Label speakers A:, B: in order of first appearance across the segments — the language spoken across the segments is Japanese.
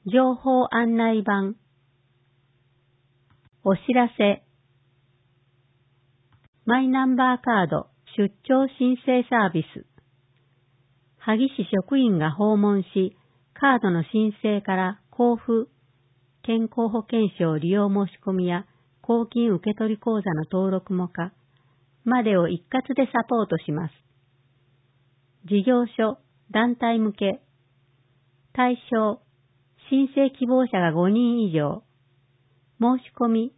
A: 情報案内板。お知らせ。マイナンバーカード出張申請サービス。萩市職員が訪問し、カードの申請から交付、健康保険証利用申し込みや公金受取口座の登録も可までを一括でサポートします。事業所、団体向け。対象、申請希望者が5人以上。申し込み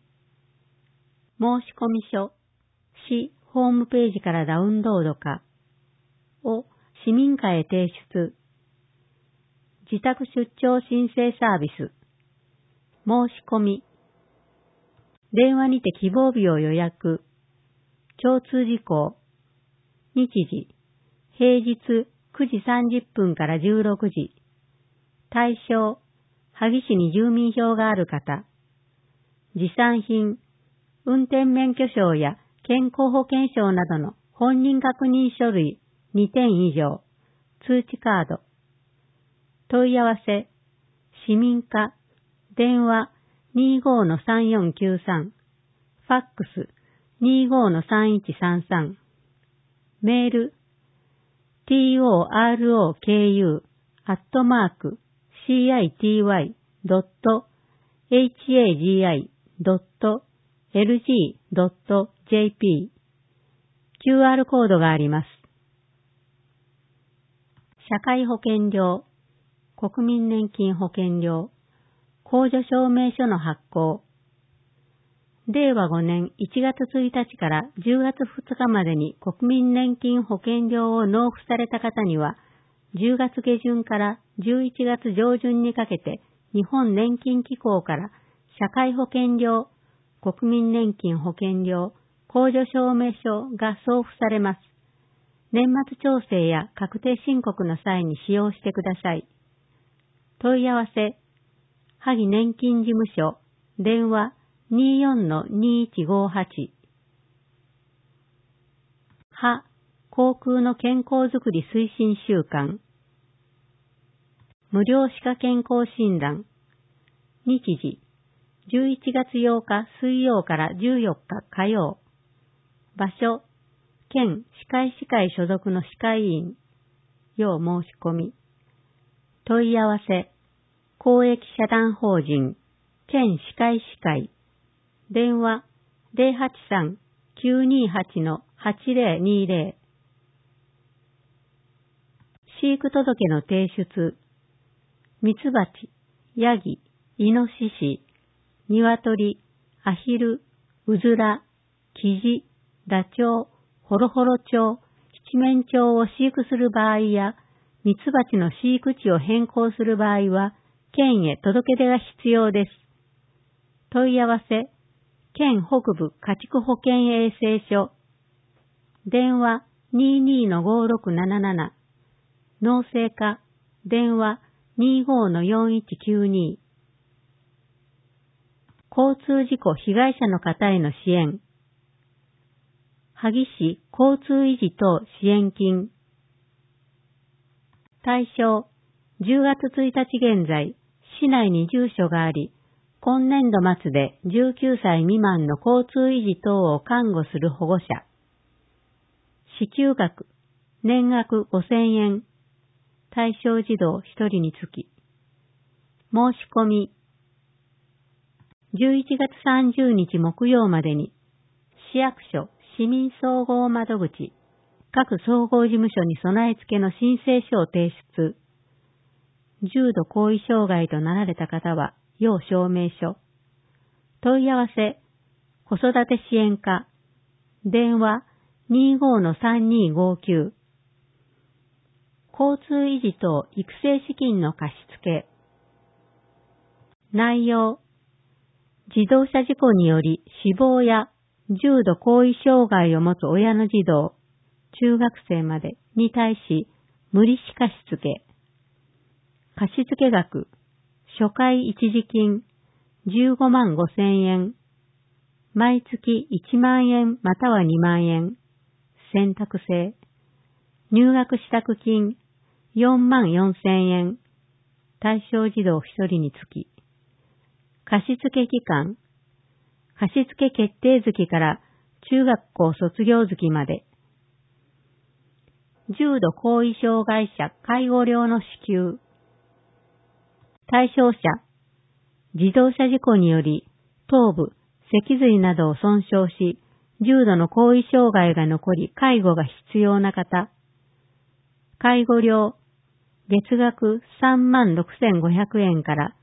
A: 書、市ホームページからダウンロードかを市民課へ提出。自宅出張申請サービス。申し込み。電話にて希望日を予約。共通事項。日時。平日9時30分から16時。対象。萩市に住民票がある方。持参品。運転免許証や健康保険証などの本人確認書類2点以上。通知カード。問い合わせ。市民課。電話 25-3493。ファックス 25-3133。メール。toroki.hagi.lg.jp。QR コードがあります。社会保険料、国民年金保険料、控除証明書の発行。令和5年1月1日から10月2日までに国民年金保険料を納付された方には、10月下旬から11月上旬にかけて日本年金機構から社会保険料、国民年金保険料、控除証明書が送付されます。年末調整や確定申告の際に使用してください。問い合わせ、萩年金事務所、電話 24-2158。航空の健康づくり推進週間。無料歯科健康診断。日時、11月8日水曜から14日火曜。場所、県歯科医師会所属の歯科医院。要申し込み。問い合わせ、公益社団法人、県歯科医師会。電話 083-928-8020。飼育届の提出。ミツバチ、ヤギ、イノシシ、ニワトリ、アヒル、ウズラ、キジ、ダチョウ、ホロホロ鳥、七面鳥を飼育する場合や、ミツバチの飼育地を変更する場合は、県へ届け出が必要です。問い合わせ、県北部家畜保健衛生所。電話 22-5677。農政課。電話 25-4192。交通事故被害者の方への支援。萩市交通維持等支援金。対象、10月1日現在、市内に住所があり、今年度末で19歳未満の交通維持等を看護する保護者。支給額、年額5000円。対象児童1人につき。申し込み。11月30日木曜までに、市役所市民総合窓口、各総合事務所に備え付けの申請書を提出。重度後遺障害となられた方は、要証明書。問い合わせ、子育て支援課。電話 25-3259。交通維持等育成資金の貸付。内容、自動車事故により死亡や重度後遺障害を持つ親の児童、中学生までに対し無利子貸付。貸付額、初回一時金15万5千円。毎月1万円または2万円。選択制。入学支度金4万4千円。 対象児童1人につき、貸付期間、貸付決定月から中学校卒業月まで、重度後遺障害者介護料の支給、対象者、自動車事故により頭部、脊髄などを損傷し、重度の後遺障害が残り介護が必要な方、介護料、月額36,500円から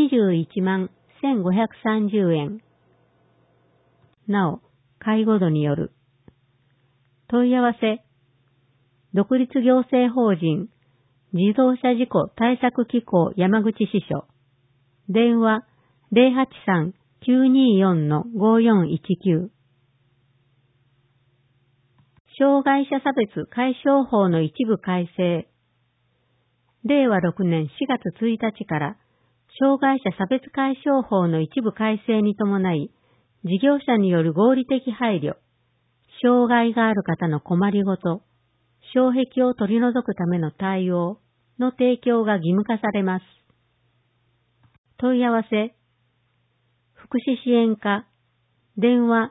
A: 211,530円。なお、介護度による。問い合わせ、独立行政法人、自動車事故対策機構山口支所。電話 083-924-5419。障害者差別解消法の一部改正。令和6年4月1日から障害者差別解消法の一部改正に伴い、事業者による合理的配慮、障害がある方の困りごと、障壁を取り除くための対応の提供が義務化されます。問い合わせ、福祉支援課、電話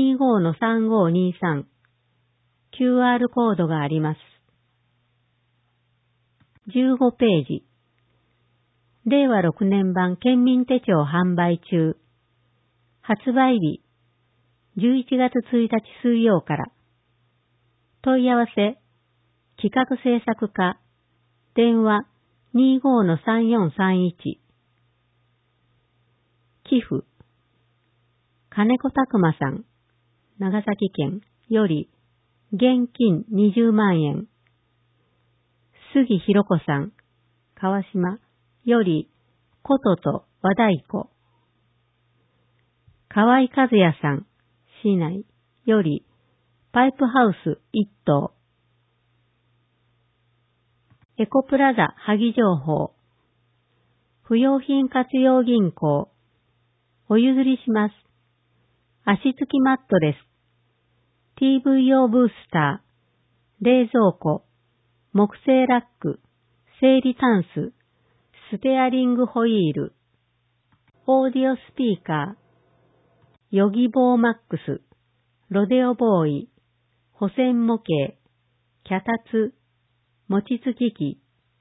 A: 25-3523、QR コードがあります。15ページ。令和6年版県民手帳販売中。発売日、11月1日水曜から。問い合わせ、企画制作課、電話 25-3431。寄付、金子拓馬さん、長崎県より、現金20万円。杉弘子さん、川島より、琴と和太鼓。河合和也さん、市内より、パイプハウス1棟。エコプラザ萩情報。不用品活用銀行。お譲りします。足つきマットレス。TVO ブースター。冷蔵庫。木製ラック。整理タンス。ステアリングホイール。オーディオスピーカー。ヨギボーマックス。ロデオボーイ。補線模型。脚立。餅つき機。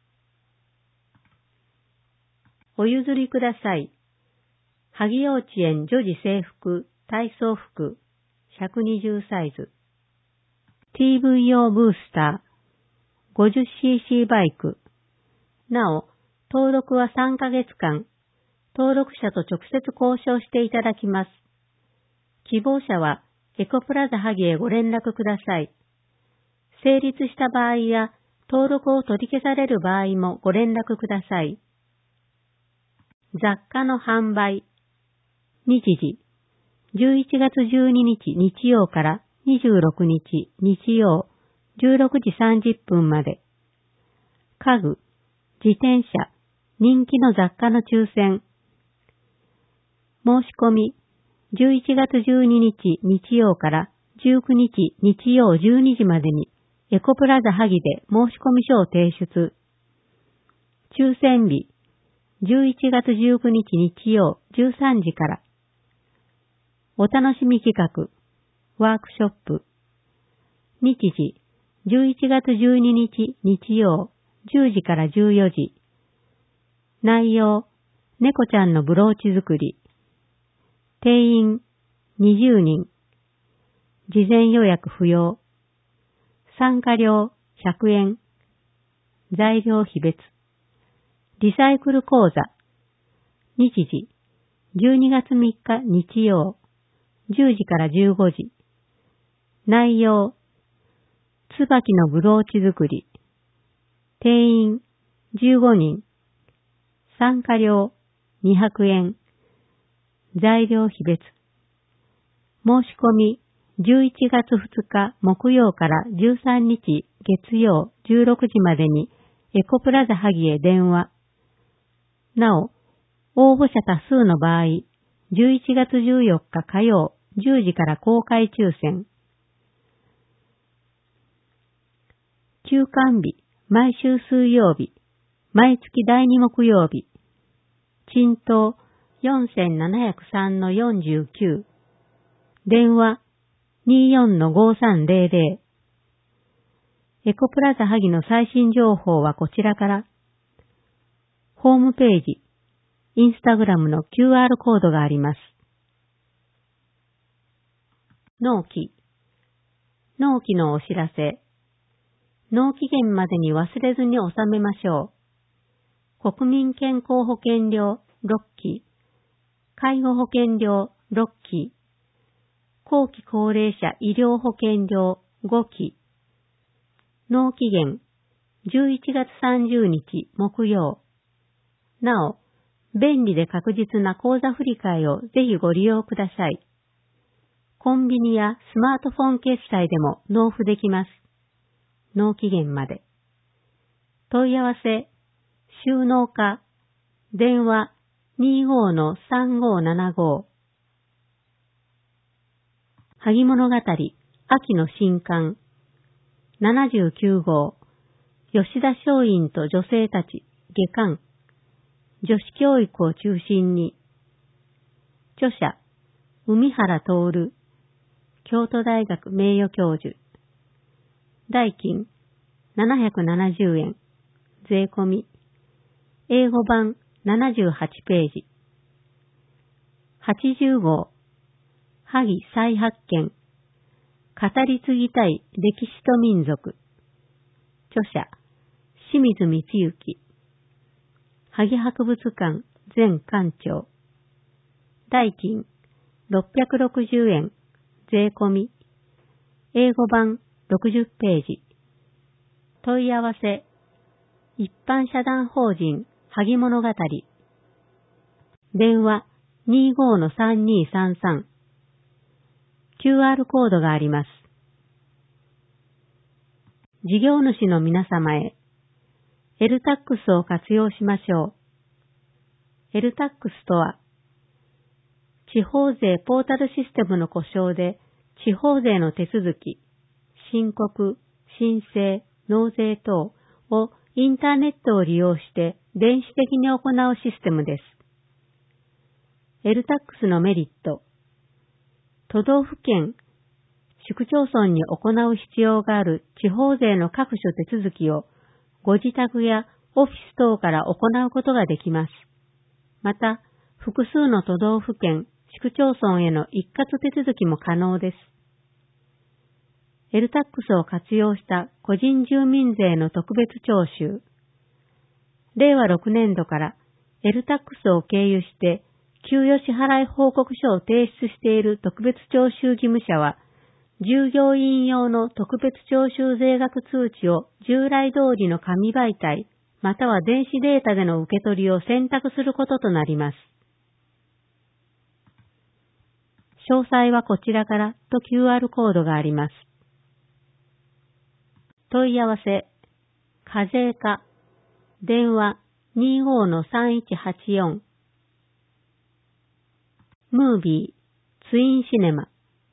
A: お譲りください。萩幼稚園女児制服、体操服、120サイズ。TVO ブースター、50cc バイク。なお、登録は3ヶ月間、登録者と直接交渉していただきます。希望者はエコプラザ萩へご連絡ください。成立した場合や、登録を取り消される場合もご連絡ください。雑貨の販売。日時。11月12日日曜から26日日曜16時30分まで。家具、自転車、人気の雑貨の抽選。申し込み。11月12日日曜から19日日曜12時までにエコプラザ萩で申し込み書を提出。抽選日。11月19日日曜13時から。お楽しみ企画、ワークショップ。日時、11月12日日曜10時から14時。内容、猫ちゃんのブローチ作り。定員、20人。事前予約不要。参加料、100円。材料費別。リサイクル講座。日時、12月3日日曜、10時から15時。内容、椿のブローチ作り。定員、15人。参加料、200円。材料費別。申し込み、11月2日木曜から13日月曜16時までにエコプラザ萩へ電話。なお、応募者多数の場合、11月14日火曜10時から公開抽選。休館日、毎週水曜日、 毎月第2木曜日、鎮東 4703-49、電話 24-5300。エコプラザ萩の最新情報はこちらから。ホームページ、インスタグラムの QR コードがあります。納期。納期のお知らせ。納期限までに忘れずに納めましょう。国民健康保険料6期、介護保険料6期、後期高齢者医療保険料5期。納期限11月30日木曜。なお、便利で確実な口座振替をぜひご利用ください。コンビニやスマートフォン決済でも納付できます。納期限まで。問い合わせ、収納課、電話 25-3575。萩物語、秋の新刊。79号、吉田松陰と女性たち、下巻。女子教育を中心に。著者、海原徹、京都大学名誉教授。代金、770円。税込み。英語版78ページ。80号、萩再発見。語り継ぎたい歴史と民族。著者、清水光之。萩博物館前館長。代金、660円。税込み。英語版60ページ。問い合わせ。一般社団法人萩物語。電話 25-3233。QR コードがあります。事業主の皆様へ、LTAX を活用しましょう。LTAX とは、地方税ポータルシステムの故障で、地方税の手続き、申告、申請、納税等をインターネットを利用して電子的に行うシステムです。LTAX のメリット、都道府県、市区町村に行う必要がある地方税の各種手続きをご自宅やオフィス等から行うことができます。また、複数の都道府県、市区町村への一括手続きも可能です。LTAX を活用した個人住民税の特別徴収。令和6年度から LTAX を経由して給与支払い報告書を提出している特別徴収義務者は、従業員用の特別徴収税額通知を従来通りの紙媒体、または電子データでの受け取りを選択することとなります。詳細はこちらからと QR コードがあります。問い合わせ、課税課、電話 25-3184。ムービー、ツインシネマ。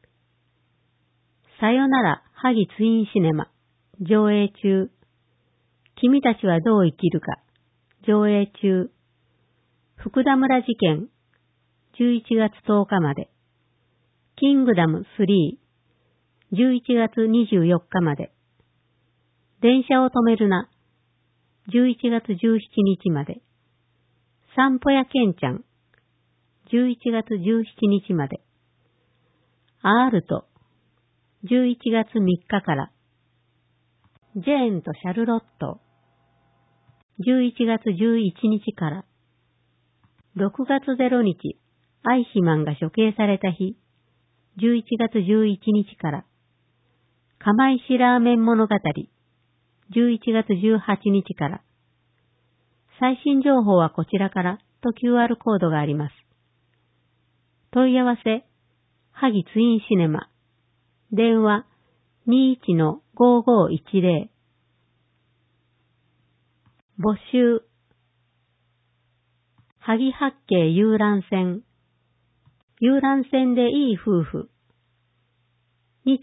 A: さよなら、萩ツインシネマ。上映中。君たちはどう生きるか。上映中。福田村事件。11月10日まで。キングダム3。11月24日まで。電車を止めるな。11月17日まで。散歩やケンちゃん。11月17日まで。アールト。11月3日から。ジェーンとシャルロット。11月11日から。6月0日、アイヒマンが処刑された日。11月11日から。釜石ラーメン物語。11月18日から。最新情報はこちらからと QR コードがあります。問い合わせ、萩ツインシネマ。電話 21-5510。募集。萩八景遊覧船。遊覧船でいい夫婦。日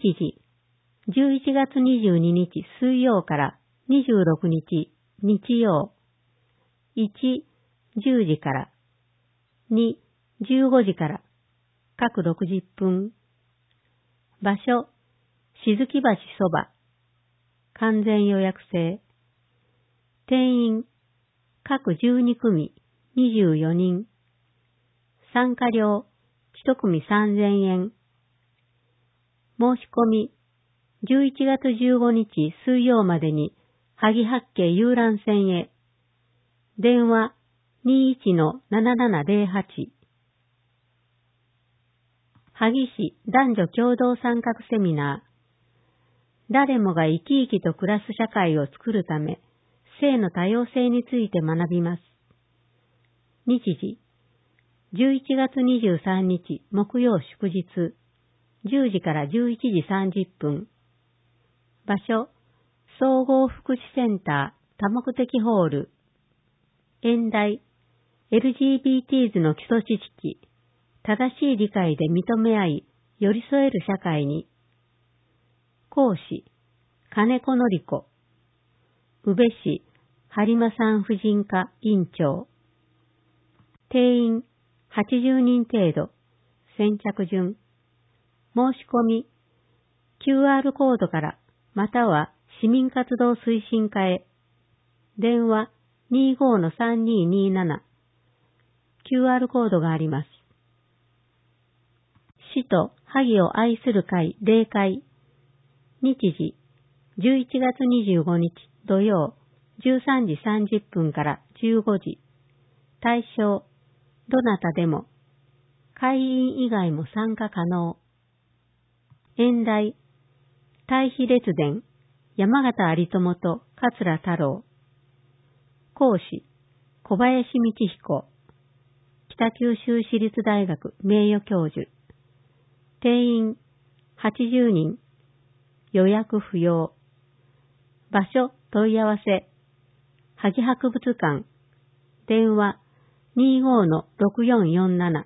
A: 時。11月22日水曜から26日日曜。 1、10時から、2、15時から、各60分。場所、静木橋そば。完全予約制。定員、各12組、24人。参加料、1組3000円。申し込み、11月15日水曜までに、萩八景遊覧船へ。電話、21-7708。萩市男女共同参画セミナー。誰もが生き生きと暮らす社会を作るため、性の多様性について学びます。日時、11月23日木曜祝日、10時から11時30分。場所、総合福祉センター多目的ホール。演題、LGBTs の基礎知識、正しい理解で認め合い、寄り添える社会に。講師、金子のり子。宇部市、播磨産婦人科院長。定員、80人程度。先着順。申し込み、QR コードから、または市民活動推進課へ。電話、25-3227。QR コードがあります。市と萩を愛する会例会。日時、11月25日土曜、13時30分から15時。対象、どなたでも。会員以外も参加可能。演題、対比列伝、山形有朋と桂太郎。講師、小林道彦。北九州市立大学名誉教授。定員、80人。予約不要。場所問い合わせ。萩博物館。電話、25-6447。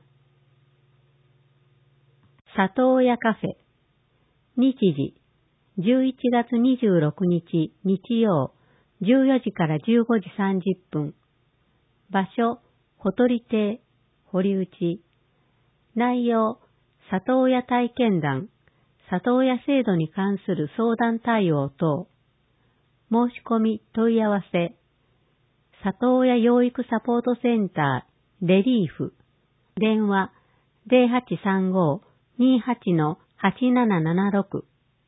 A: 里親カフェ。日時、11月26日日曜、14時から15時30分。場所、ほとり亭、堀内。内容、里親体験談、里親制度に関する相談対応等。申し込み問い合わせ。里親養育サポートセンター、レリーフ。電話、0835-28-8776。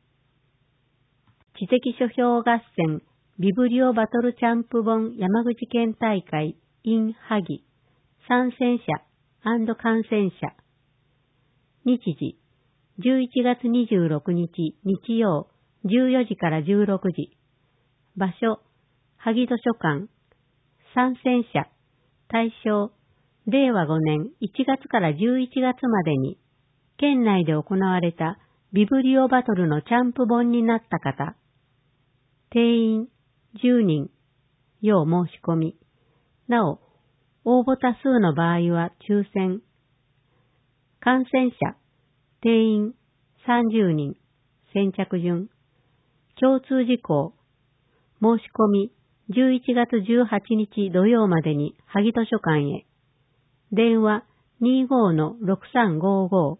A: 知的書評合戦、ビブリオバトルチャンプ本山口県大会 in 萩。参戦者&観戦者。日時、11月26日日曜、14時から16時。場所、萩図書館。参戦者、対象、令和5年1月から11月までに、県内で行われたビブリオバトルのチャンプ本になった方。定員、10人。要申し込み。なお、応募多数の場合は抽選。観戦者、定員、30人。先着順。共通事項。申し込み、11月18日土曜までに萩図書館へ。電話、25-6355。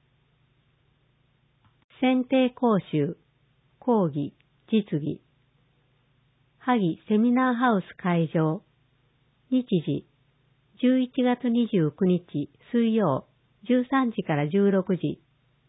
A: 選定講習、講義、実技。萩セミナーハウス会場。日時、11月29日水曜、13時から16時。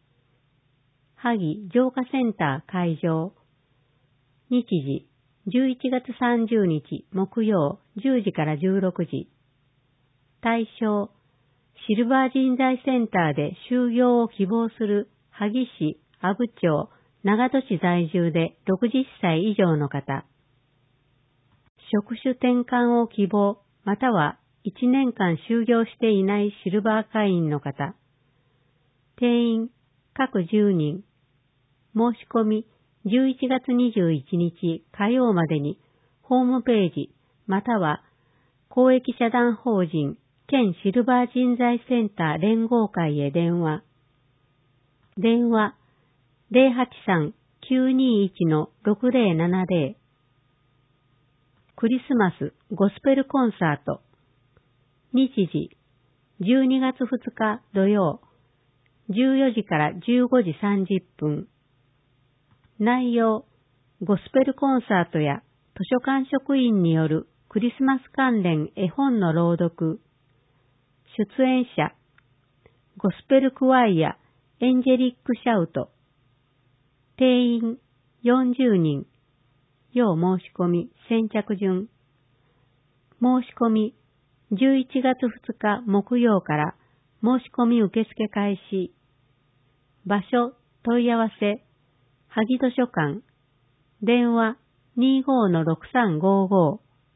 A: 萩浄化センター会場。日時、11月30日木曜、10時から16時。対象、シルバー人材センターで就業を希望する萩市阿武町長門市在住で60歳以上の方。職種転換を希望または1年間就業していないシルバー会員の方。定員各10人。申し込み11月21日火曜までにホームページまたは公益社団法人県シルバー人材センター連合会へ電話。電話 083-921-6070。 クリスマスゴスペルコンサート。日時、12月2日土曜、14時から15時30分。内容、ゴスペルコンサートや図書館職員によるクリスマス関連絵本の朗読。出演者、ゴスペルクワイア、エンジェリックシャウト。定員40人。要申し込み先着順。申し込み11月2日木曜から申し込み受付開始。場所問い合わせ、萩図書館。電話25-6355。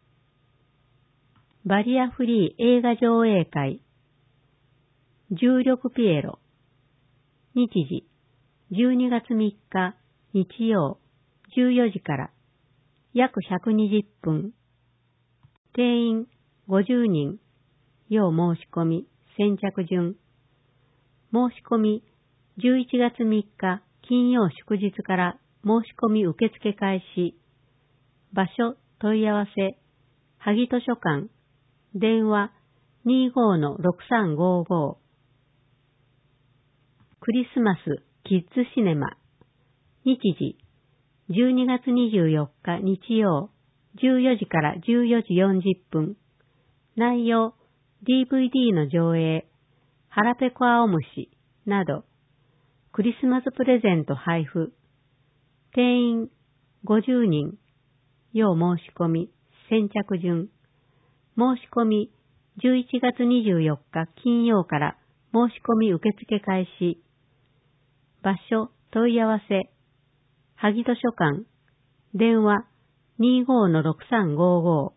A: バリアフリー映画上映会。重力ピエロ。日時12月3日日曜14時から約120分。定員50人。要申し込み先着順。申し込み11月3日金曜祝日から申し込み受付開始。場所問い合わせ、萩図書館。電話25-6355。クリスマスキッズシネマ。日時12月24日日曜14時から14時40分。内容 DVD の上映、腹ペコ青虫など、クリスマスプレゼント配布。定員50人。要申し込み先着順。申し込み11月24日金曜から申し込み受付開始。場所問い合わせ、萩図書館。電話25-6355。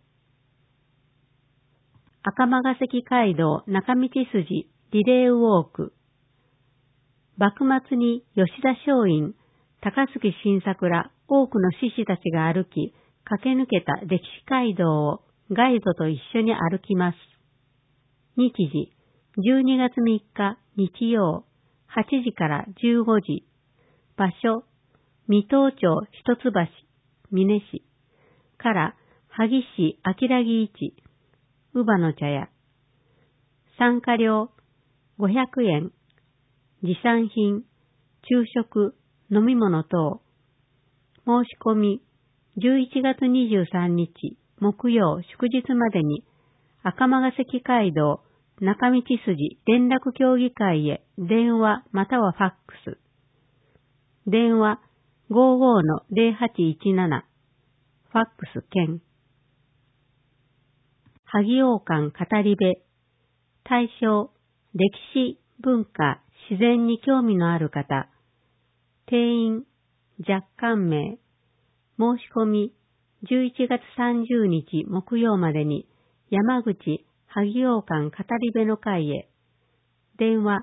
A: 赤間ヶ関街道中道筋リレーウォーク。幕末に吉田松陰、高槻新作ら多くの志士たちが歩き、駆け抜けた歴史街道をガイドと一緒に歩きます。日時、12月3日日曜、8時から15時。場所、水戸町一橋、美祢市から萩市明木市、乳母の茶屋。参加料500円。持参品、昼食、飲み物等。申し込み11月23日木曜祝日までに赤間ヶ関街道中道筋連絡協議会へ電話またはファックス。電話55-0817。ファックス兼。萩王館語り部。対象、歴史、文化、自然に興味のある方。定員、若干名。申し込み、11月30日木曜までに山口萩王館語り部の会へ。電話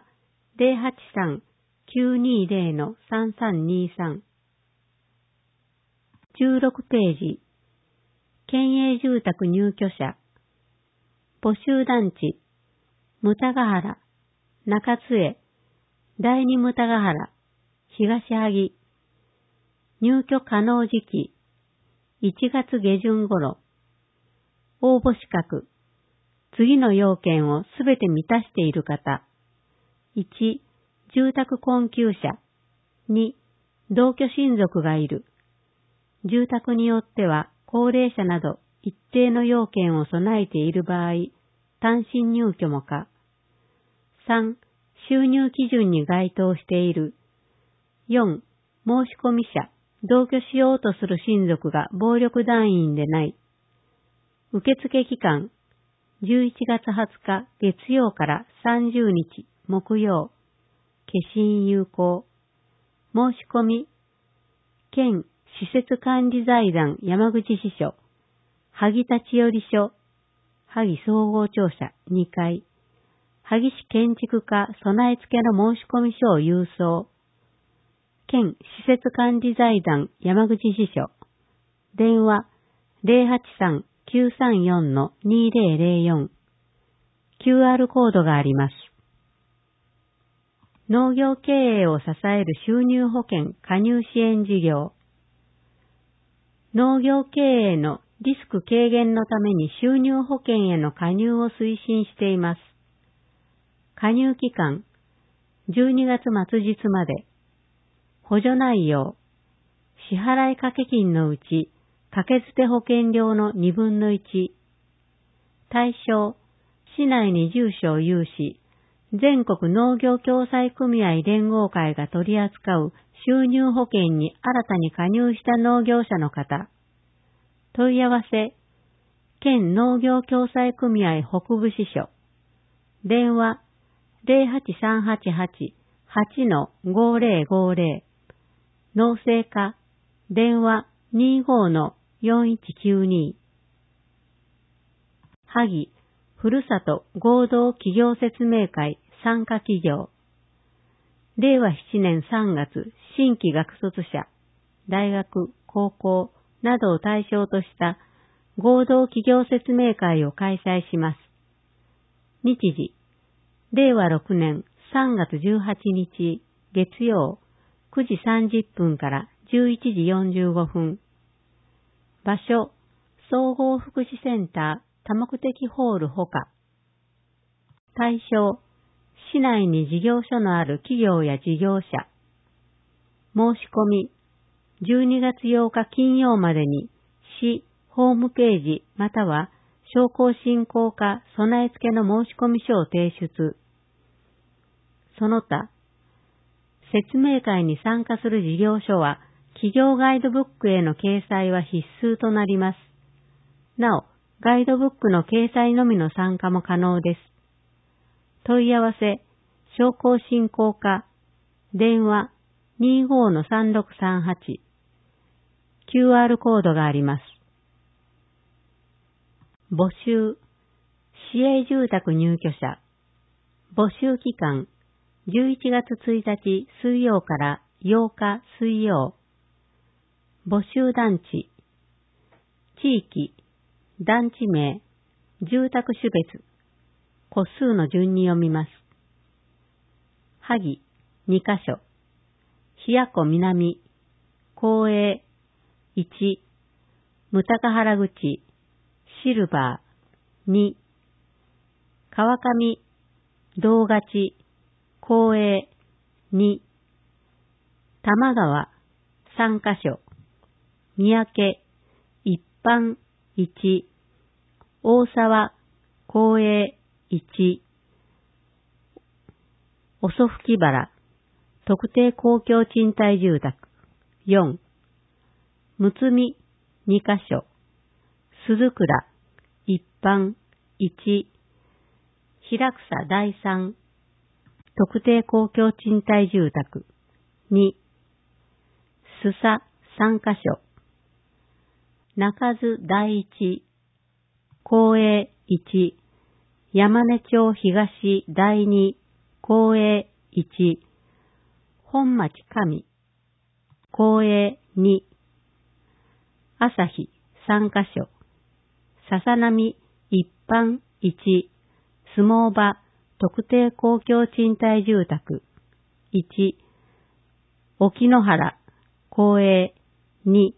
A: 083-920-3323。16ページ。県営住宅入居者。募集団地。牟田ヶ原、中津江、第二牟田ヶ原、東萩。入居可能時期。1月下旬頃。応募資格。次の要件をすべて満たしている方。1、住宅困窮者。2、同居親族がいる。住宅によっては高齢者など一定の要件を備えている場合、単身入居も可。3、収入基準に該当している。4、申込者、同居しようとする親族が暴力団員でない。受付期間、11月20日月曜から30日木曜。消印有効。申し込み、県施設管理財団山口支所、萩立寄所、萩総合庁舎2階、萩市建築課備え付けの申込書を郵送。県施設管理財団山口支所。電話083-934-2004。QR コードがあります。農業経営を支える収入保険加入支援事業。農業経営のリスク軽減のために収入保険への加入を推進しています。加入期間、12月末日まで。補助内容、支払い掛け金のうち、掛け捨て保険料の2分の1。対象、市内に住所を有し、全国農業共済組合連合会が取り扱う収入保険に新たに加入した農業者の方。問い合わせ、県農業共済組合北部支所。電話、08388-8-5050。農政課、電話 25-4192。萩、ふるさと合同企業説明会参加企業。令和7年3月、新規学卒者、大学、高校などを対象とした合同企業説明会を開催します。日時、令和6年3月18日、月曜、9時30分から11時45分。場所、総合福祉センター多目的ホールほか。対象、市内に事業所のある企業や事業者。申し込み、12月8日金曜までに市ホームページまたは商工振興課備え付けの申込書を提出。その他、説明会に参加する事業所は企業ガイドブックへの掲載は必須となります。なお、ガイドブックの掲載のみの参加も可能です。問い合わせ、商工振興課、電話 25-3638。QR コードがあります。募集、市営住宅入居者。募集期間、11月1日水曜から8日水曜。募集団地、地域、団地名、住宅種別、個数の順に読みます。萩、2カ所。冷や湖南、公営、1、武高原口、シルバー、2、川上、道勝、公営、2、玉川、3カ所。三宅、一般、1、大沢、公営、1、遅吹原、特定公共賃貸住宅、4、むつみ、2カ所、鈴倉、一般、1、平草第3、特定公共賃貸住宅、2、須佐、3カ所、中津第1、公営1、山根町東第2、公営1、本町上、公営2、朝日3カ所、笹波一般1、相撲場特定公共賃貸住宅1、沖野原、公営2。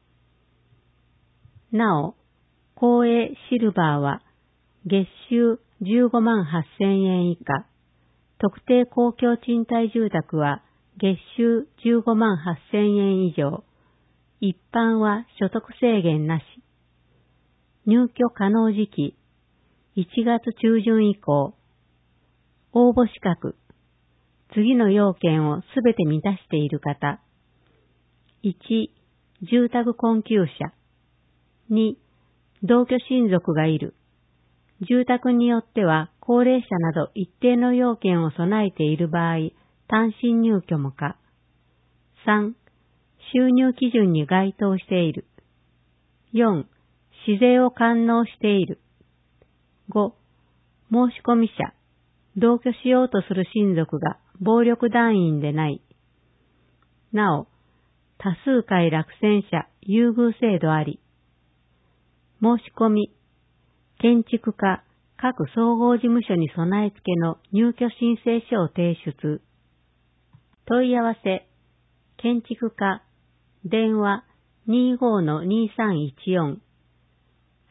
A: なお、公営シルバーは月収15万8000円以下、特定公共賃貸住宅は月収15万8000円以上、一般は所得制限なし。入居可能時期、1月中旬以降。応募資格、次の要件をすべて満たしている方。1、住宅困窮者。2、同居親族がいる。住宅によっては高齢者など一定の要件を備えている場合、単身入居も可。3、収入基準に該当している。4、市税を完納している。5、申込者、同居しようとする親族が暴力団員でない。なお、多数回落選者優遇制度あり。申し込み、建築課各総合事務所に備え付けの入居申請書を提出。問い合わせ、建築課、電話 25-2314、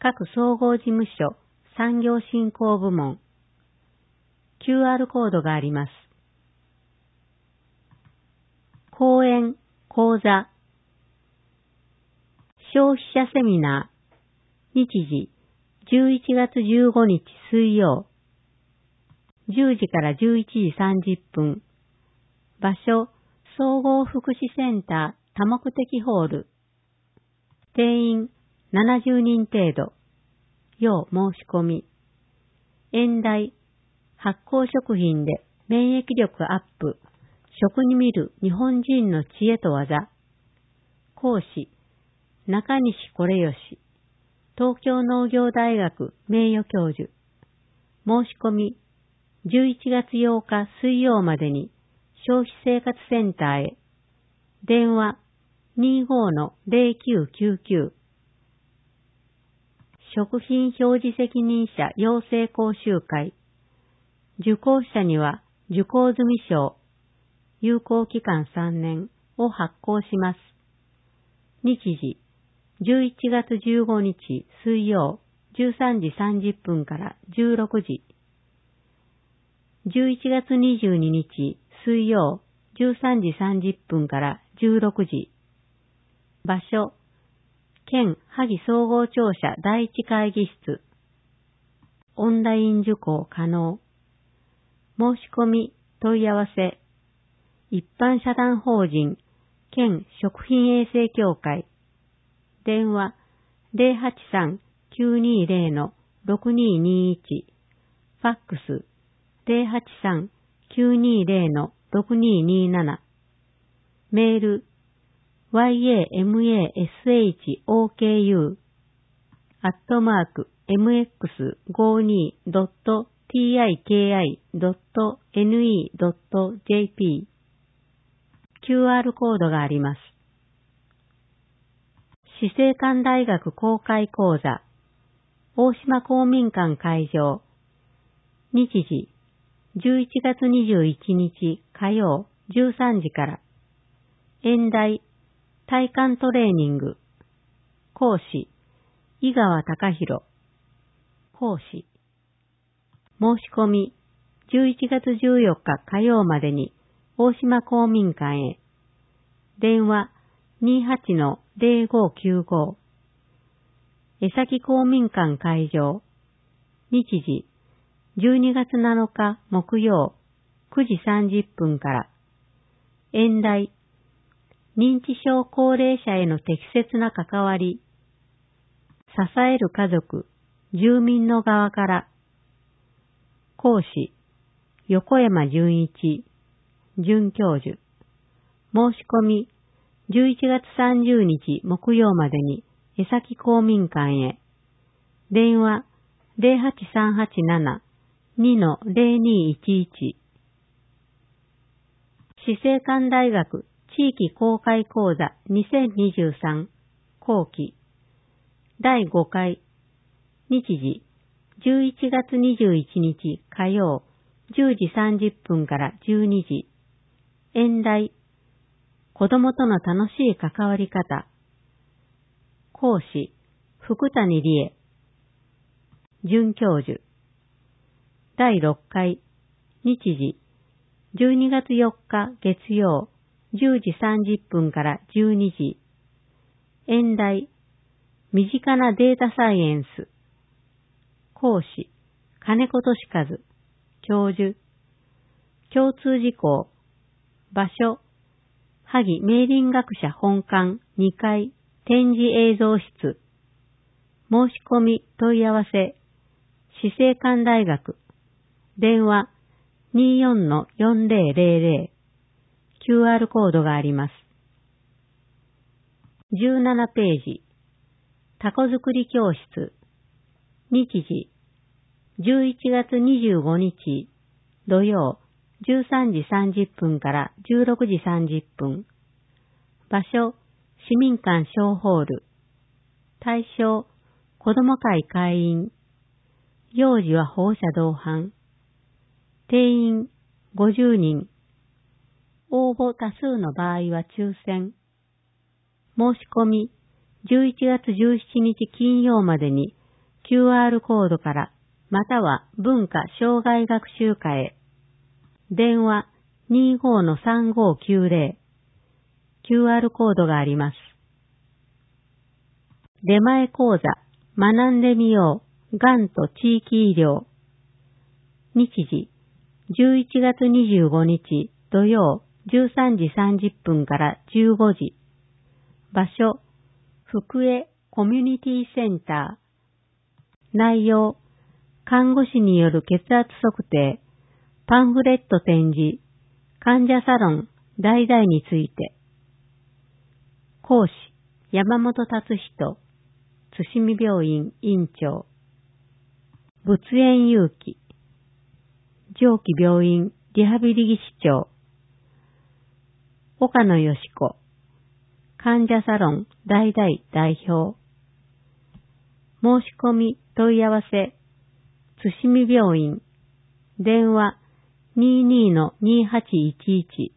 A: 各総合事務所産業振興部門 QR コードがあります。講演、講座、消費者セミナー、日時11月15日水曜、10時から11時30分、場所、総合福祉センター多目的ホール、定員70人程度、要申し込み、演題、発酵食品で免疫力アップ、食に見る日本人の知恵と技、講師、中西是義、東京農業大学名誉教授、申し込み、11月8日水曜までに消費生活センターへ、電話 25-0999 食品表示責任者養成講習会、受講者には受講済証、有効期間3年を発行します。日時、11月15日水曜13時30分から16時、11月22日水曜13時30分から16時、場所、県萩総合庁舎第一会議室、オンライン受講可能、申し込み問い合わせ、一般社団法人県食品衛生協会、電話 083-920-6221、ファックス 083-920-6227、メール yamasu-mx52.tiki.ne.jp QR コードがあります。死生館大学公開講座、大島公民館会場、日時、11月21日火曜13時から、演題、体幹トレーニング、講師、井川貴弘、講師、申し込み、11月14日火曜までに、大島公民館へ、電話、28-0595、江崎公民館会場、日時、12月7日木曜、9時30分から、演題、認知症高齢者への適切な関わり、支える家族、住民の側から、講師、横山純一、准教授、申し込み、11月30日木曜までに、江崎公民館へ、電話08387-2-0211、死生館大学地域公開講座2023後期第5回、日時11月21日火曜10時30分から12時、演題、子供との楽しい関わり方、講師、福谷理恵、准教授、第6回、日時、12月4日月曜、10時30分から12時、演題、身近なデータサイエンス、講師、金子俊和、教授、共通事項、場所、萩明林学者本館2階展示映像室、申し込み問い合わせ、死生館大学、電話 24-4000、QR コードがあります。17ページ、タコ作り教室、日時、11月25日、土曜、13時30分から16時30分。場所、市民館小ホール。対象、子ども会会員。幼児は保護者同伴。定員、50人。応募多数の場合は抽選。申し込み、11月17日金曜までに、 QR コードからまたは文化障害学習課へ。電話 25-3590 QR コードがあります。出前講座学んでみようがんと地域医療。日時11月25日土曜13時30分から15時。場所福江コミュニティセンター。内容看護師による血圧測定、パンフレット展示、患者サロン代々について。講師山本達人、津見病院院長。仏園有機、上記病院リハビリ技師長。岡野よし子、患者サロン代々代表。申し込み問い合わせ、津見病院、電話 22-2811。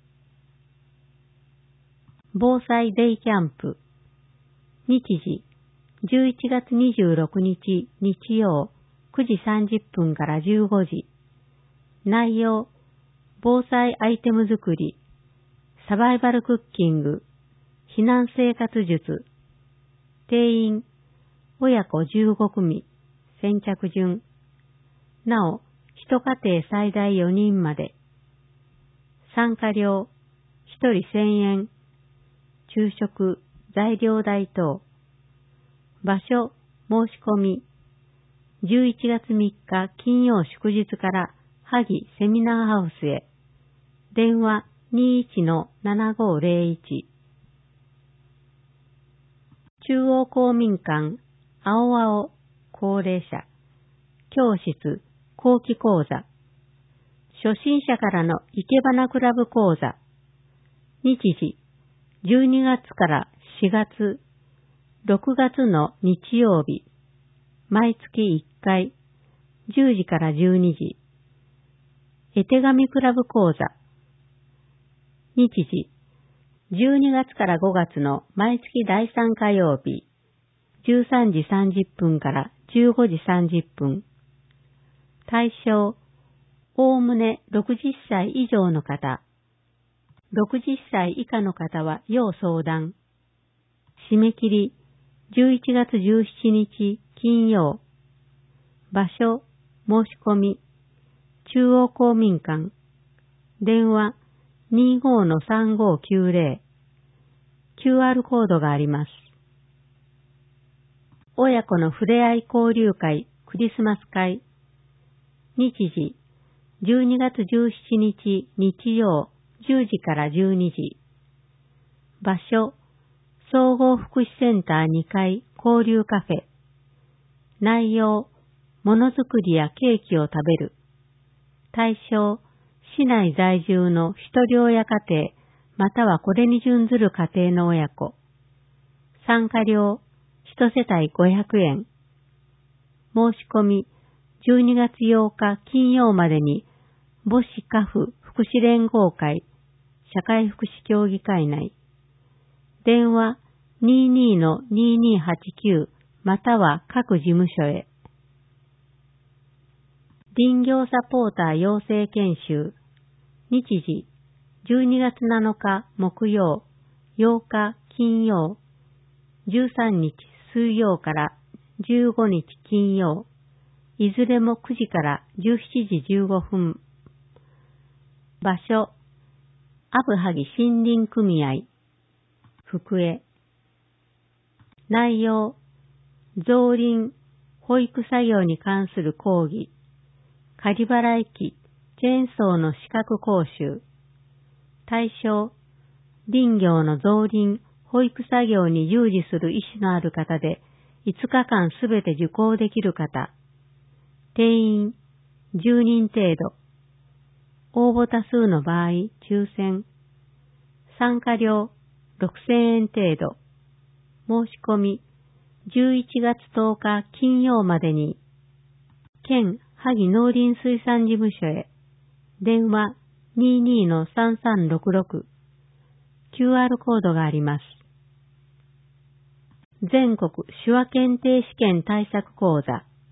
A: 防災デイキャンプ、日時11月26日日曜9時30分から15時。内容防災アイテム作り、サバイバルクッキング、避難生活術。定員親子15組、先着順。なお、一家庭最大4人まで。参加料、1人1000円。昼食、材料代等。場所、申し込み。11月3日金曜祝日から萩セミナーハウスへ。電話 21-7501。中央公民館、青々、高齢者。教室、後期講座。初心者からの生け花クラブ講座。日時、12月から4月、6月の日曜日。毎月1回、10時から12時。絵手紙クラブ講座。日時、12月から5月の毎月第3火曜日。13時30分から15時30分。対象、おおむね60歳以上の方。60歳以下の方は要相談。締め切り、11月17日金曜。場所、申し込み。中央公民館。電話 25-3590。QR コードがあります。親子のふれあい交流会クリスマス会。日時、12月17日日曜10時から12時。場所、総合福祉センター2階交流カフェ。内容、ものづくりやケーキを食べる。対象、市内在住の一人親家庭、またはこれに準ずる家庭の親子。参加料、一世帯500円。申し込み、12月8日金曜までに、母子家父福祉連合会、社会福祉協議会内。電話 22-2289 または各事務所へ。林業サポーター養成研修。日時、12月7日木曜、8日金曜、13日水曜から15日金曜、いずれも9時から17時15分。場所、阿武萩森林組合、福江。内容、造林、保育作業に関する講義、仮払い機、チェーンソーの資格講習。対象、林業の造林、保育作業に従事する意思のある方で、5日間すべて受講できる方。定員、10人程度。応募多数の場合、抽選。参加料、6000円程度。申し込み、11月10日金曜までに。県萩農林水産事務所へ。電話 22-3366。QR コードがあります。全国手話検定試験対策講座。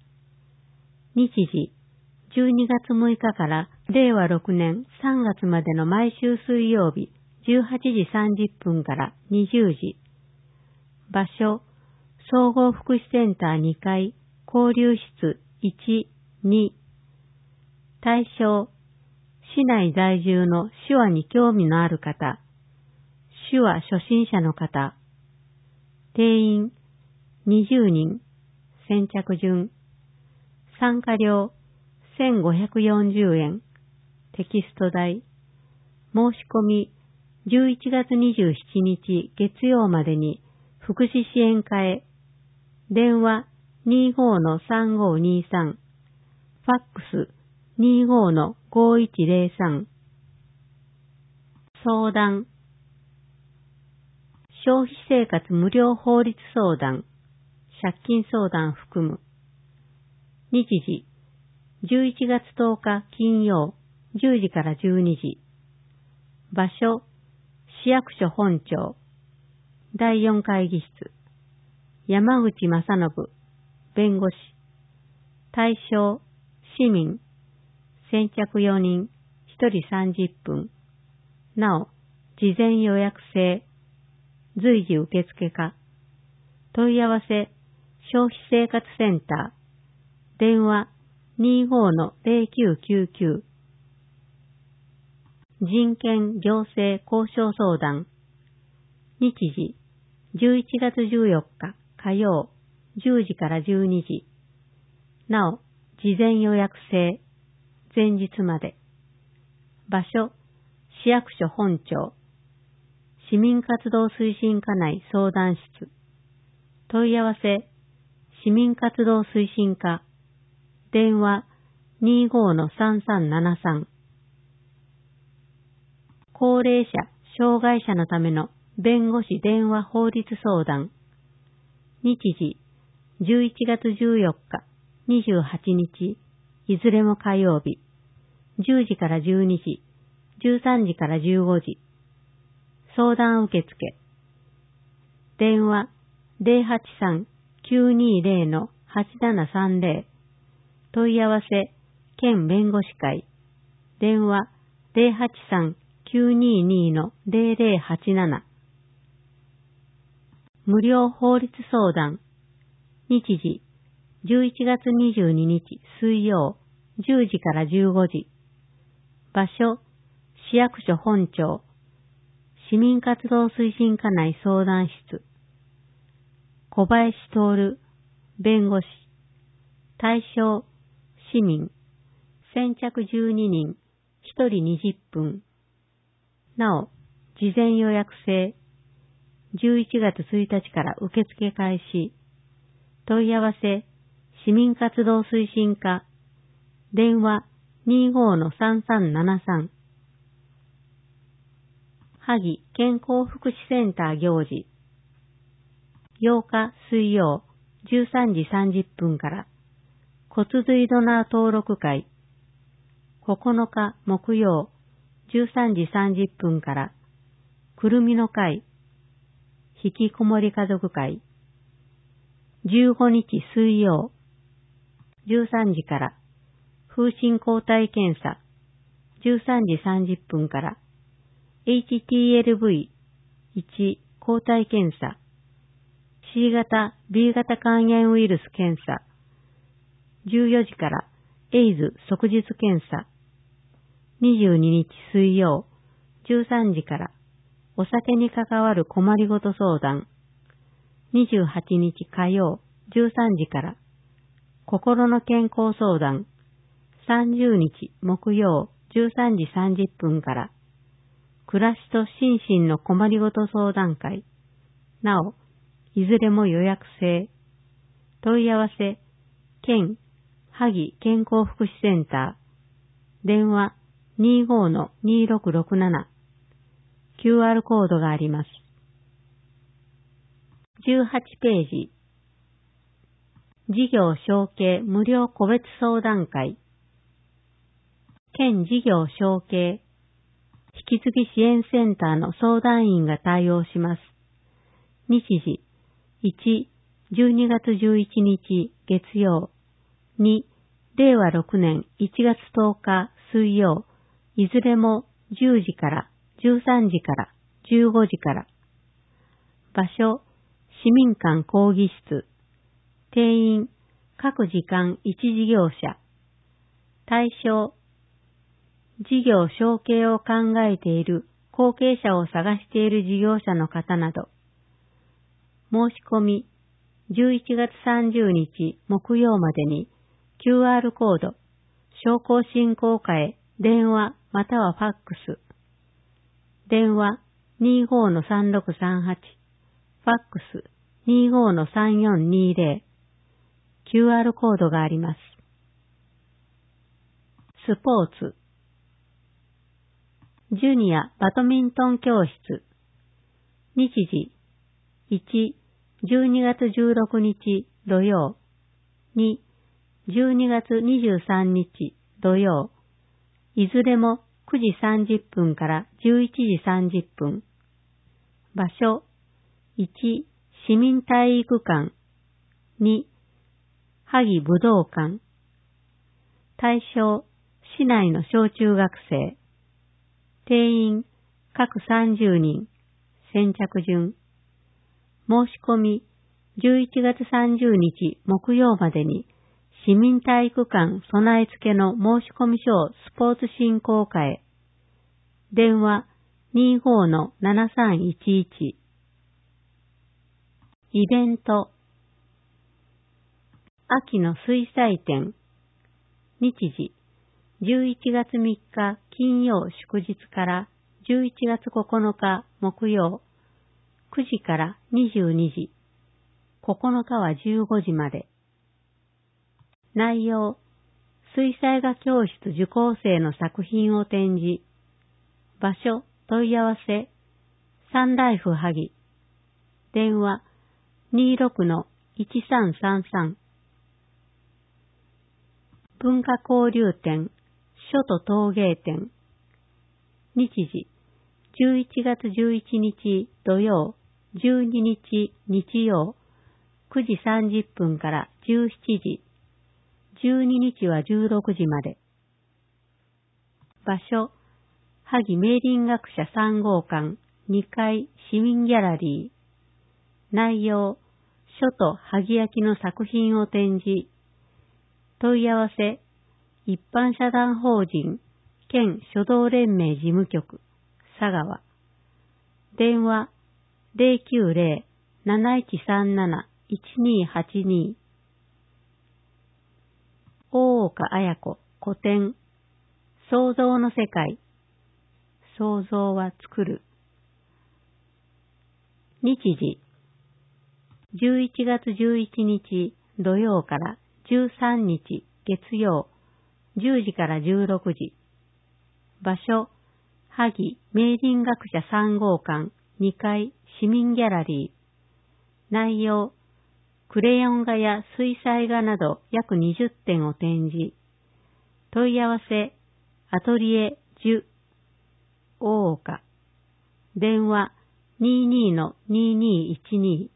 A: 日時、12月6日から令和6年3月までの毎週水曜日、18時30分から20時。場所、総合福祉センター2階、交流室1、2。対象、市内在住の手話に興味のある方、手話初心者の方。定員、20人。先着順。参加料、1540円。テキスト代。申し込み、11月27日月曜までに福祉支援課へ。電話 25-3523。ファックス 25-5103。相談。消費生活無料法律相談。借金相談含む。日時、11月10日金曜、10時から12時。場所、市役所本庁。第4会議室。山口正信、弁護士。対象、市民。先着4人、1人30分。なお、事前予約制。随時受付可。問い合わせ、消費生活センター。電話 25-0999。人権行政交渉相談。日時、11月14日火曜、10時から12時。なお、事前予約制。前日まで。場所、市役所本庁。市民活動推進課内相談室。問い合わせ、市民活動推進課。電話 25-3373。高齢者、障害者のための弁護士電話法律相談。日時、11月14日、28日、いずれも火曜日。10時から12時、13時から15時。相談受付。電話 083-920-8730。問い合わせ、県弁護士会。電話 083-922-0087。無料法律相談。日時、11月22日水曜、10時から15時。場所、市役所本庁。市民活動推進課内相談室。小林徹、弁護士。対象、市民。先着12人、1人20分。なお、事前予約制。11月1日から受付開始。問い合わせ、市民活動推進課。電話 25-3373。萩健康福祉センター行事。8日水曜13時30分から骨髄ドナー登録会。9日木曜13時30分からくるみの会。引きこもり家族会。15日水曜13時から風疹抗体検査。13時30分からHTLV1 抗体検査。C 型、B 型肝炎ウイルス検査。14時からエイズ即日検査。22日水曜13時からお酒に関わる困りごと相談。28日火曜13時から心の健康相談。30日木曜13時30分から暮らしと心身の困りごと相談会。なお、いずれも予約制。問い合わせ、県、萩健康福祉センター。電話 25-2667。QR コードがあります。18ページ。事業承継無料個別相談会。県事業承継引き継ぎ支援センターの相談員が対応します。日時、1、12月11日月曜、2、 令和6年1月10日水曜、いずれも10時から13時から15時から。場所、市民館講義室。定員、各時間1事業者。対象、事業承継を考えている後継者を探している事業者の方など。申し込み、11月30日木曜までに QR コード、商工振興課へ電話またはファックス。電話 25-3638、ファックス 25-3420、QR コードがあります。スポーツ。ジュニアバドミントン教室。日時。1、12月16日土曜。2、12月23日土曜。いずれも9時30分から11時30分。場所。1、市民体育館。2、萩武道館。対象、市内の小中学生。定員、各30人。先着順。申し込み、11月30日木曜までに、市民体育館備え付けの申し込み書をスポーツ振興課へ。電話 25-7311。イベント。秋の水彩展。日時。11月3日金曜祝日から11月9日木曜、9時から22時、9日は15時まで。内容、水彩画教室受講生の作品を展示。場所、問い合わせ、サンライフ萩。電話、26-1333。文化交流展、書と陶芸展。日時、11月11日土曜、12日日曜、9時30分から17時、12日は16時まで。場所、萩明林学者3号館2階市民ギャラリー。内容、書と萩焼きの作品を展示。問い合わせ、一般社団法人県書道連盟事務局佐川。電話 090-7137-1282。大岡綾子古典。創造の世界。創造は作る。日時。11月11日土曜から13日月曜。10時から16時。場所、萩明林学者3号館2階市民ギャラリー。内容、クレヨン画や水彩画など約20点を展示。問い合わせ、アトリエ10、大岡。電話 22-2212。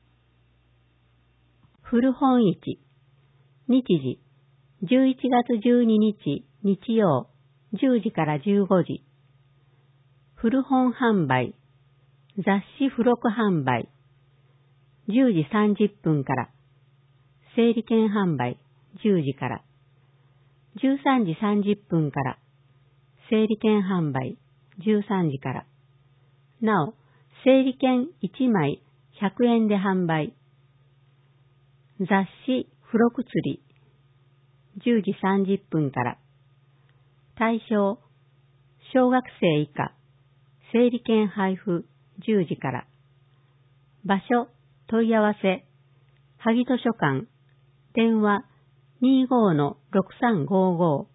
A: 古本市。日時。11月12日日曜10時から15時。古本販売、雑誌付録販売、10時30分から。整理券販売、10時から。13時30分から。整理券販売、13時から。なお、整理券1枚100円で販売。雑誌付録釣り、10時30分から。対象、小学生以下、整理券配布10時から。場所、問い合わせ、萩図書館、電話 25-6355。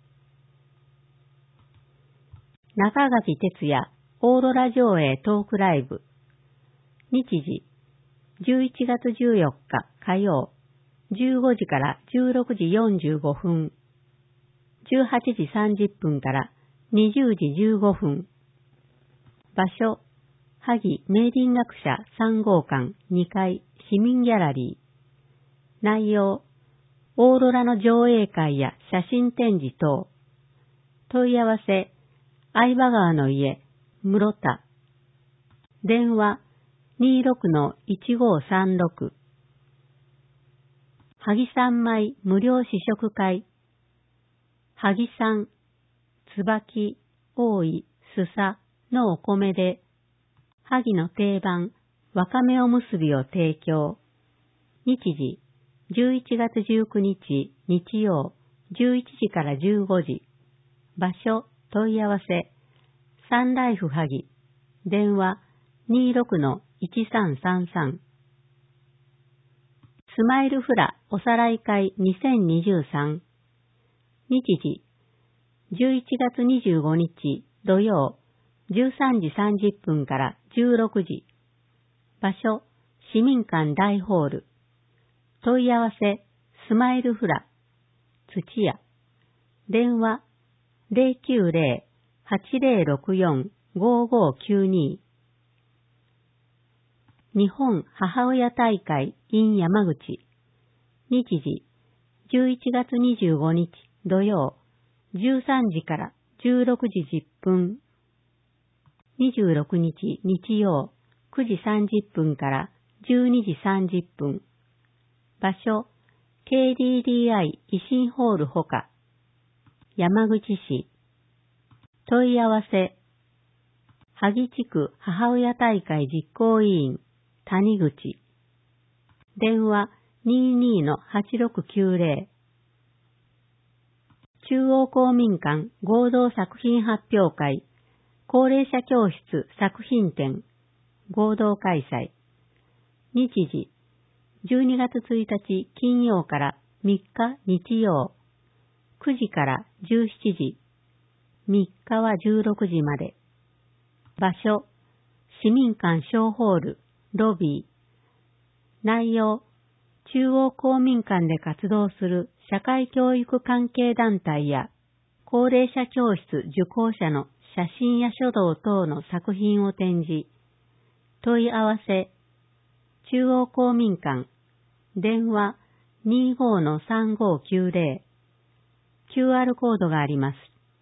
A: 中垣哲也オーロラ上映トークライブ。日時、11月14日火曜、15時から16時45分、18時30分から20時15分。場所、萩明林学者3号館2階市民ギャラリー。内容、 オーロラの上映会や写真展示等。問い合わせ、相葉川の家、室田。電話、26-1536。萩三米無料試食会。萩三、椿、大井、すさのお米で、萩の定番、わかめおむすびを提供。日時、11月19日、日曜、11時から15時。場所、問い合わせ、サンライフ萩。電話、26-1333。スマイルフラおさらい会2023。日時、11月25日土曜、13時30分から16時。場所、市民館大ホール。問い合わせ、スマイルフラ、土屋。電話、090-8064-5592。日本母親大会 in 山口。日時、11月25日土曜、13時から16時10分。26日日曜、9時30分から12時30分。場所、KDDI 維新ホールほか。山口市。問い合わせ、萩地区母親大会実行委員、谷口。電話 22-8690。中央公民館合同作品発表会、高齢者教室作品展、合同開催。日時、12月1日金曜から3日日曜、9時から17時、3日は16時まで。場所、市民館小ホール、ロビー。内容、中央公民館で活動する社会教育関係団体や高齢者教室受講者の写真や書道等の作品を展示。問い合わせ、中央公民館、電話 25-3590。QR コードがあります。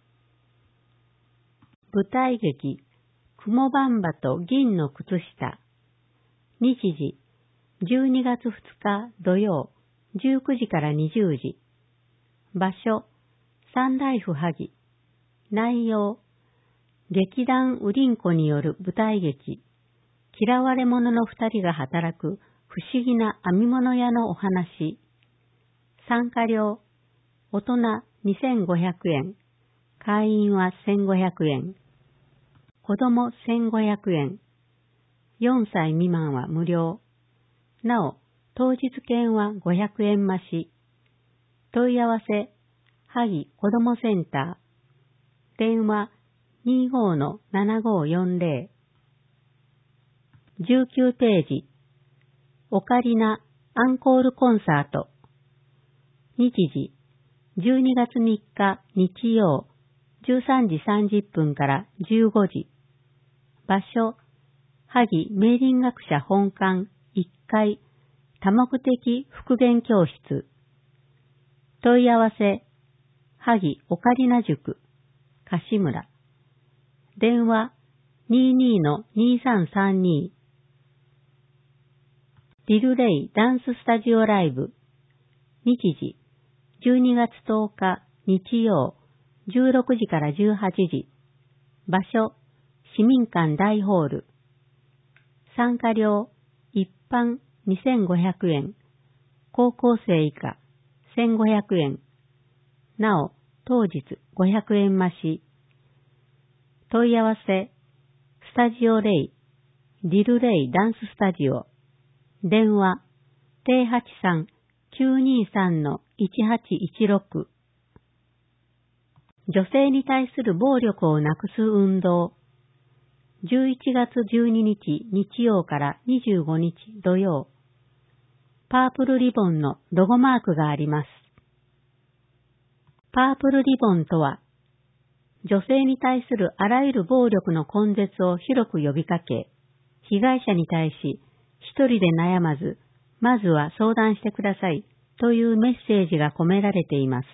A: 舞台劇、雲ばんばと銀の靴下。日時、12月2日土曜、19時から20時。場所、サンライフ萩。内容、劇団ウリンコによる舞台劇、嫌われ者の2人が働く不思議な編み物屋のお話。参加料、大人2500円、会員は1500円。子供1500円。4歳未満は無料。なお、当日券は500円増し。問い合わせ、萩子どもセンター。電話 25-7540。19ページ。オカリナアンコールコンサート。日時、12月3日日曜、13時30分から15時。場所、萩明倫学者本館1階多目的復元教室。問い合わせ、萩オカリナ塾、樫村。電話 22-2332。リルレイダンススタジオライブ。日時、12月10日日曜、16時から18時。場所、市民館大ホール。参加料、一般2500円。高校生以下、1500円。なお、当日500円増し。問い合わせ、スタジオレイ、リルレイダンススタジオ。電話、083-923-1816。女性に対する暴力をなくす運動。11月12日日曜から25日土曜。パープルリボンのロゴマークがあります。パープルリボンとは、女性に対するあらゆる暴力の根絶を広く呼びかけ、被害者に対し一人で悩まず、まずは相談してくださいというメッセージが込められています。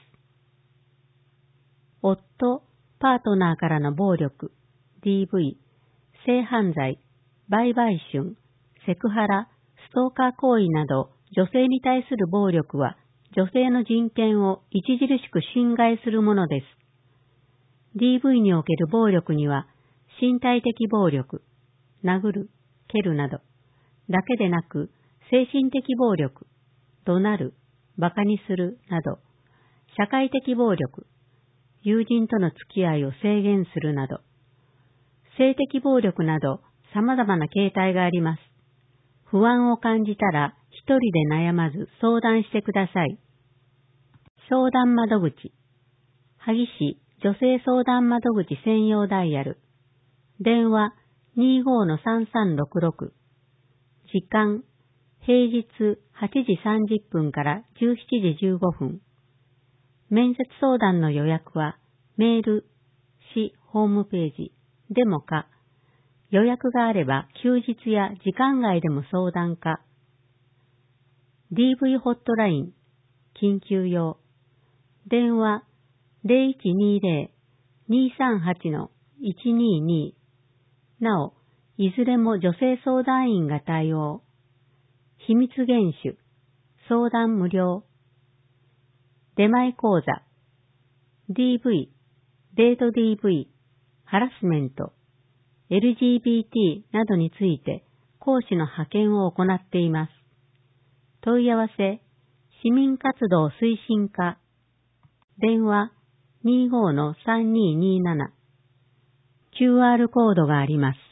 A: 夫、パートナーからの暴力、DV、性犯罪、売買春、セクハラ、ストーカー行為など女性に対する暴力は女性の人権を著しく侵害するものです。DV における暴力には身体的暴力、殴る、蹴るなど、だけでなく精神的暴力、怒鳴る、馬鹿にするなど、社会的暴力、友人との付き合いを制限するなど、性的暴力など様々な形態があります。不安を感じたら一人で悩まず相談してください。相談窓口。萩市女性相談窓口専用ダイヤル。電話 25-3366。時間、平日8時30分から17時15分。面接相談の予約はメール、市ホームページでもか、予約があれば休日や時間外でも相談か。DV ホットライン、緊急用。電話 0120-238-122。なお、いずれも女性相談員が対応。秘密厳守、相談無料。出前講座、DV、デート DV、ハラスメント、LGBT などについて講師の派遣を行っています。問い合わせ、市民活動推進課、電話 25-3227。QR コードがあります。